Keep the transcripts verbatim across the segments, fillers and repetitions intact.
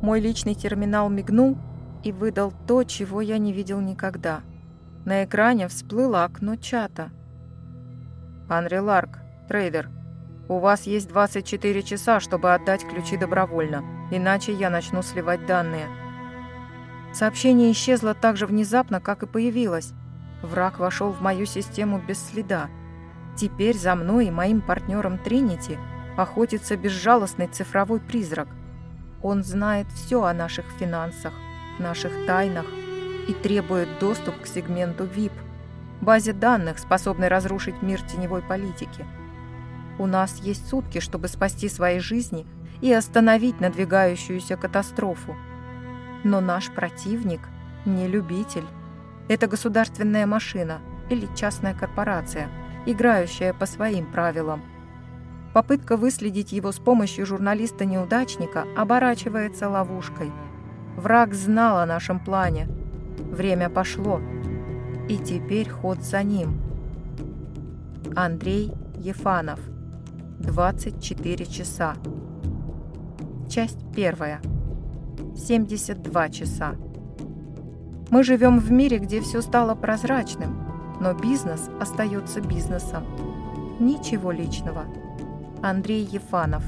Мой личный терминал мигнул и выдал то, чего я не видел никогда. На экране всплыло окно чата. «Анри Ларк, трейдер, у вас есть двадцать четыре часа, чтобы отдать ключи добровольно, иначе я начну сливать данные». Сообщение исчезло так же внезапно, как и появилось. Враг вошел в мою систему без следа. Теперь за мной и моим партнером Тринити охотится безжалостный цифровой призрак. Он знает все о наших финансах, наших тайнах и требует доступ к сегменту ви ай пи, базе данных, способной разрушить мир теневой политики. У нас есть сутки, чтобы спасти свои жизни и остановить надвигающуюся катастрофу. Но наш противник не любитель. Это государственная машина или частная корпорация, играющая по своим правилам. Попытка выследить его с помощью журналиста-неудачника оборачивается ловушкой. Враг знал о нашем плане. Время пошло. И теперь ход за ним. Андрей Ефанов. двадцать четыре часа. Часть первая. семьдесят два часа. Мы живем в мире, где все стало прозрачным, но бизнес остается бизнесом. Ничего личного. Андрей Ефанов.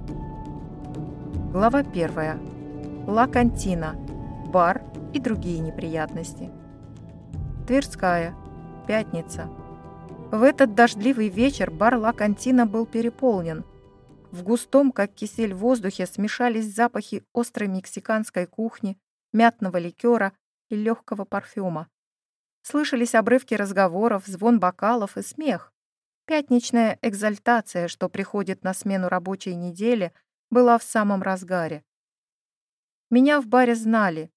Глава первая. Ла Кантина. Бар и другие неприятности. Тверская. Пятница. В этот дождливый вечер бар Ла Кантина был переполнен. В густом, как кисель, воздухе смешались запахи острой мексиканской кухни, мятного ликера и легкого парфюма. Слышались обрывки разговоров, звон бокалов и смех. Пятничная экзальтация, что приходит на смену рабочей недели, была в самом разгаре. Меня в баре знали.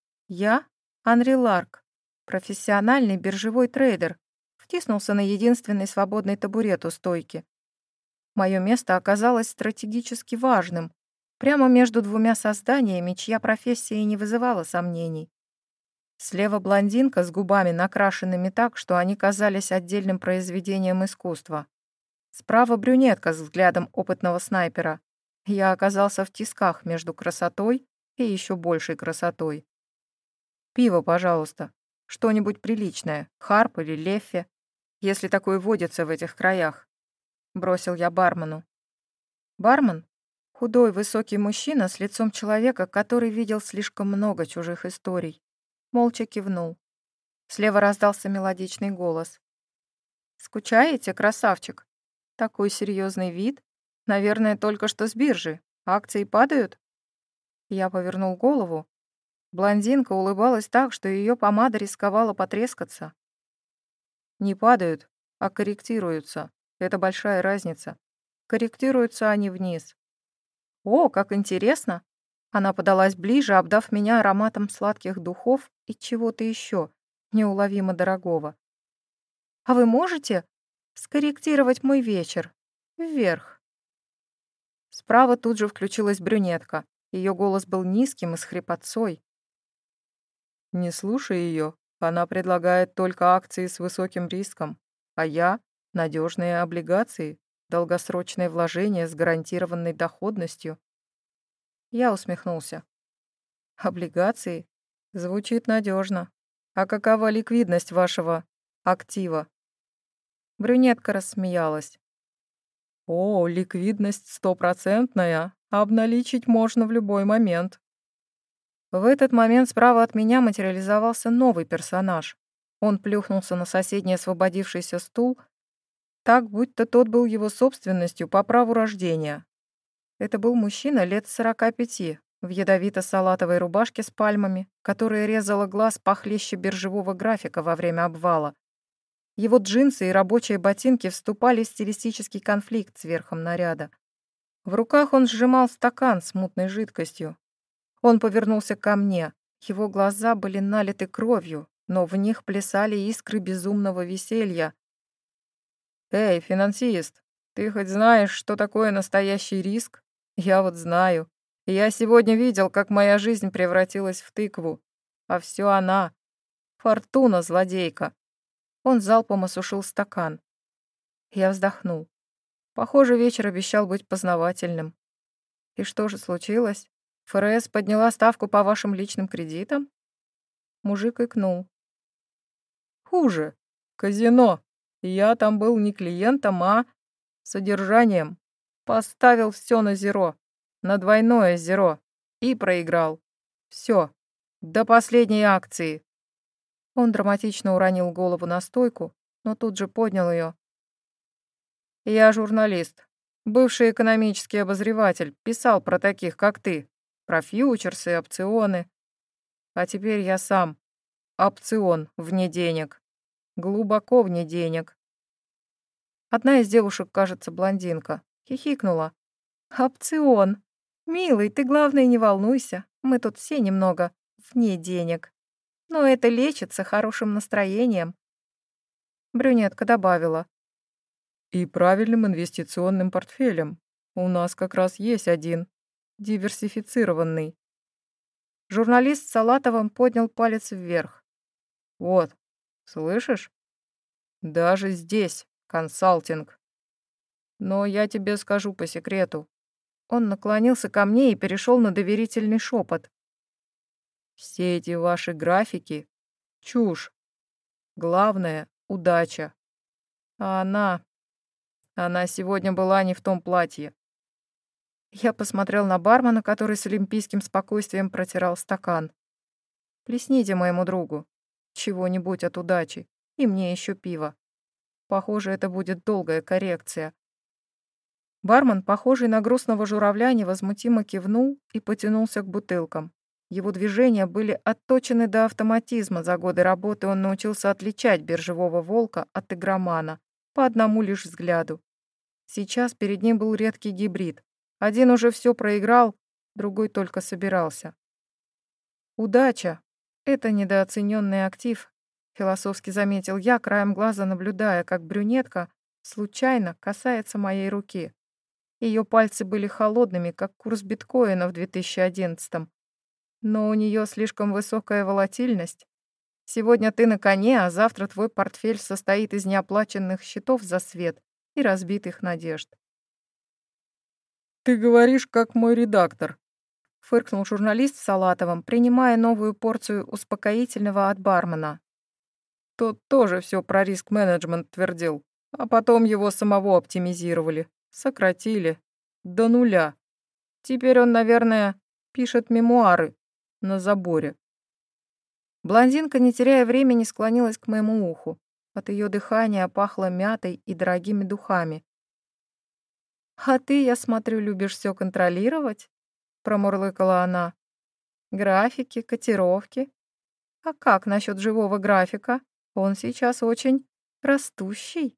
Я — Анри Ларк, профессиональный биржевой трейдер, втиснулся на единственный свободный табурет у стойки. Мое место оказалось стратегически важным, прямо между двумя созданиями, чья профессия не вызывала сомнений. Слева блондинка с губами, накрашенными так, что они казались отдельным произведением искусства. Справа брюнетка с взглядом опытного снайпера. Я оказался в тисках между красотой и еще большей красотой. «Пиво, пожалуйста. Что-нибудь приличное. Харп или Леффи, если такое водится в этих краях», — бросил я бармену. Бармен — худой, высокий мужчина с лицом человека, который видел слишком много чужих историй. Молча кивнул. Слева раздался мелодичный голос. «Скучаете, красавчик? Такой серьезный вид. Наверное, только что с биржи. Акции падают?» Я повернул голову. Блондинка улыбалась так, что ее помада рисковала потрескаться. «Не падают, а корректируются. Это большая разница. Корректируются они вниз». «О, как интересно!» Она подалась ближе, обдав меня ароматом сладких духов и чего-то еще, неуловимо дорогого. «А вы можете скорректировать мой вечер? Вверх?» Справа тут же включилась брюнетка. Ее голос был низким и с хрипотцой. «Не слушай ее. Она предлагает только акции с высоким риском, а я — надежные облигации, долгосрочное вложение с гарантированной доходностью». Я усмехнулся. «Облигации? Звучит надежно. А какова ликвидность вашего актива?» Брюнетка рассмеялась. «О, ликвидность стопроцентная. Обналичить можно в любой момент». В этот момент справа от меня материализовался новый персонаж. Он плюхнулся на соседний освободившийся стул, так, будто тот был его собственностью по праву рождения. Это был мужчина лет сорока пяти, в ядовито-салатовой рубашке с пальмами, которая резала глаз похлеще биржевого графика во время обвала. Его джинсы и рабочие ботинки вступали в стилистический конфликт с верхом наряда. В руках он сжимал стакан с мутной жидкостью. Он повернулся ко мне. Его глаза были налиты кровью, но в них плясали искры безумного веселья. «Эй, финансист, ты хоть знаешь, что такое настоящий риск? Я вот знаю. Я сегодня видел, как моя жизнь превратилась в тыкву. А все она. Фортуна, злодейка». Он залпом осушил стакан. Я вздохнул. Похоже, вечер обещал быть познавательным. И что же случилось? ФРС подняла ставку по вашим личным кредитам? Мужик икнул. Хуже. Казино. Я там был не клиентом, а содержанием. Поставил все на зеро. На двойное зеро. И проиграл. Все. До последней акции. Он драматично уронил голову на стойку, но тут же поднял ее. Я журналист. Бывший экономический обозреватель. Писал про таких, как ты. Про фьючерсы, опционы. А теперь я сам. Опцион вне денег. Глубоко вне денег. Одна из девушек, кажется, блондинка, хихикнула. Опцион. Милый, ты, главное, не волнуйся. Мы тут все немного вне денег. Но это лечится хорошим настроением. Брюнетка добавила. И правильным инвестиционным портфелем. У нас как раз есть один. Диверсифицированный. Журналист с Салатовым поднял палец вверх. Вот, слышишь? Даже здесь консалтинг. Но я тебе скажу по секрету. Он наклонился ко мне и перешел на доверительный шепот. Все эти ваши графики — чушь. Главное — удача. А она... Она сегодня была не в том платье. Я посмотрел на бармена, который с олимпийским спокойствием протирал стакан. Плесните моему другу чего-нибудь от удачи, и мне еще пиво. Похоже, это будет долгая коррекция. Бармен, похожий на грустного журавля, невозмутимо кивнул и потянулся к бутылкам. Его движения были отточены до автоматизма. За годы работы он научился отличать биржевого волка от игромана по одному лишь взгляду. Сейчас перед ним был редкий гибрид. Один уже все проиграл, другой только собирался. Удача — это недооцененный актив, философски заметил я, краем глаза наблюдая, как брюнетка случайно касается моей руки. Ее пальцы были холодными, как курс биткоина в две тысячи одиннадцатом. Но у нее слишком высокая волатильность. Сегодня ты на коне, а завтра твой портфель состоит из неоплаченных счетов за свет и разбитых надежд. «Ты говоришь, как мой редактор», — фыркнул журналист в Салатовом, принимая новую порцию успокоительного от бармена. Тот тоже все про риск-менеджмент твердил, а потом его самого оптимизировали, сократили до нуля. Теперь он, наверное, пишет мемуары на заборе. Блондинка, не теряя времени, склонилась к моему уху. От ее дыхания пахло мятой и дорогими духами. «А ты, я смотрю, любишь все контролировать?» — промурлыкала она. «Графики, котировки. А как насчет живого графика? Он сейчас очень растущий».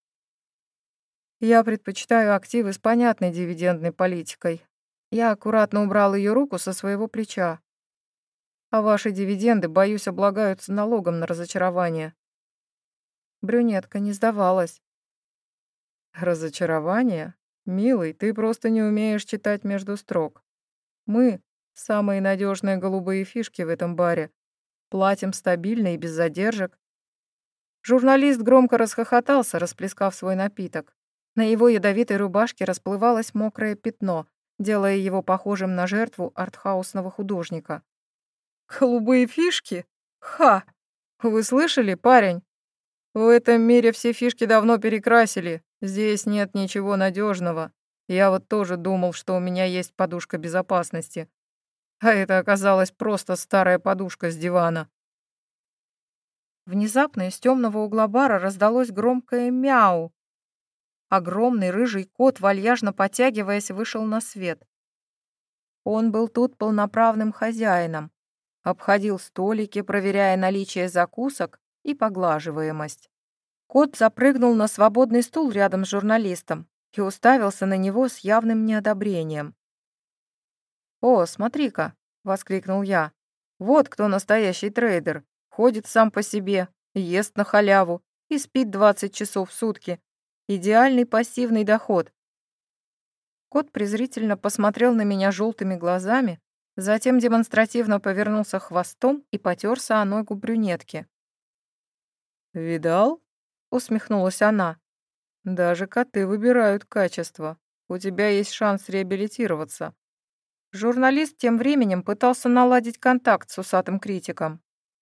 Я предпочитаю активы с понятной дивидендной политикой. Я аккуратно убрал ее руку со своего плеча. А ваши дивиденды, боюсь, облагаются налогом на разочарование. Брюнетка не сдавалась. Разочарование? Милый, ты просто не умеешь читать между строк. Мы — самые надежные голубые фишки в этом баре. Платим стабильно и без задержек. Журналист громко расхохотался, расплескав свой напиток. На его ядовитой рубашке расплывалось мокрое пятно, делая его похожим на жертву артхаусного художника. «Голубые фишки? Ха! Вы слышали, парень? В этом мире все фишки давно перекрасили. Здесь нет ничего надежного. Я вот тоже думал, что у меня есть подушка безопасности. А это оказалась просто старая подушка с дивана». Внезапно из темного угла бара раздалось громкое мяу. Огромный рыжий кот, вальяжно потягиваясь, вышел на свет. Он был тут полноправным хозяином, обходил столики, проверяя наличие закусок и поглаживаемость. Кот запрыгнул на свободный стул рядом с журналистом и уставился на него с явным неодобрением. «О, смотри-ка!» — воскликнул я. «Вот кто настоящий трейдер. Ходит сам по себе, ест на халяву и спит двадцать часов в сутки. Идеальный пассивный доход». Кот презрительно посмотрел на меня желтыми глазами, затем демонстративно повернулся хвостом и потерся о ногу брюнетки. «Видал?» — усмехнулась она. «Даже коты выбирают качество. У тебя есть шанс реабилитироваться. Журналист тем временем пытался наладить контакт с усатым критиком.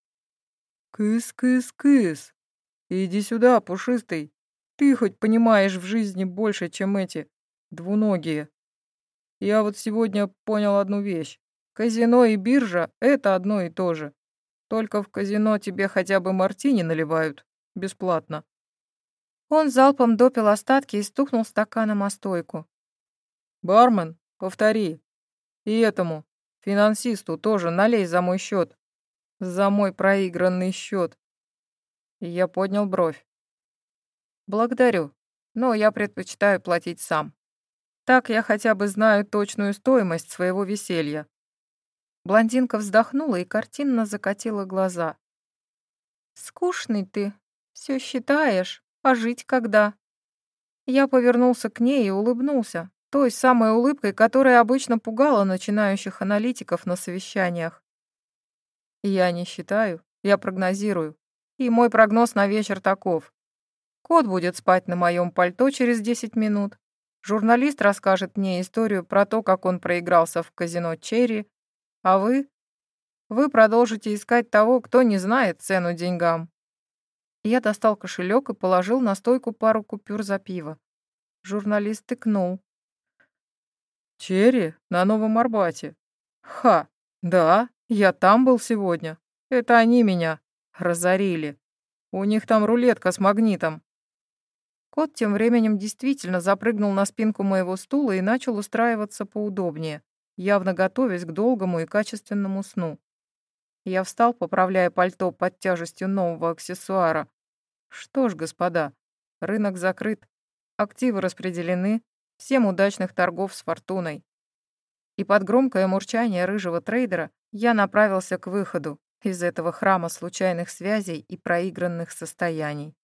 «Кыс-кыс-кыс! Иди сюда, пушистый! Ты хоть понимаешь в жизни больше, чем эти двуногие. Я вот сегодня понял одну вещь. Казино и биржа — это одно и то же. Только в казино тебе хотя бы мартини наливают. Бесплатно». Он залпом допил остатки и стукнул стаканом о стойку. «Бармен, повтори. И этому, финансисту, тоже налей за мой счет. За мой проигранный счет». И я поднял бровь. «Благодарю, но я предпочитаю платить сам. Так я хотя бы знаю точную стоимость своего веселья». Блондинка вздохнула и картинно закатила глаза. «Скучный ты, все считаешь, а жить когда?» Я повернулся к ней и улыбнулся, той самой улыбкой, которая обычно пугала начинающих аналитиков на совещаниях. «Я не считаю, я прогнозирую, и мой прогноз на вечер таков. Кот будет спать на моем пальто через десять минут. Журналист расскажет мне историю про то, как он проигрался в казино «Черри», а вы? Вы продолжите искать того, кто не знает цену деньгам». Я достал кошелек и положил на стойку пару купюр за пиво. Журналист тыкнул. «Черри на Новом Арбате. Ха, да, я там был сегодня. Это они меня разорили. У них там рулетка с магнитом». Кот тем временем действительно запрыгнул на спинку моего стула и начал устраиваться поудобнее, явно готовясь к долгому и качественному сну. Я встал, поправляя пальто под тяжестью нового аксессуара. Что ж, господа, рынок закрыт, активы распределены, всем удачных торгов с фортуной. И под громкое мурчание рыжего трейдера я направился к выходу из этого храма случайных связей и проигранных состояний.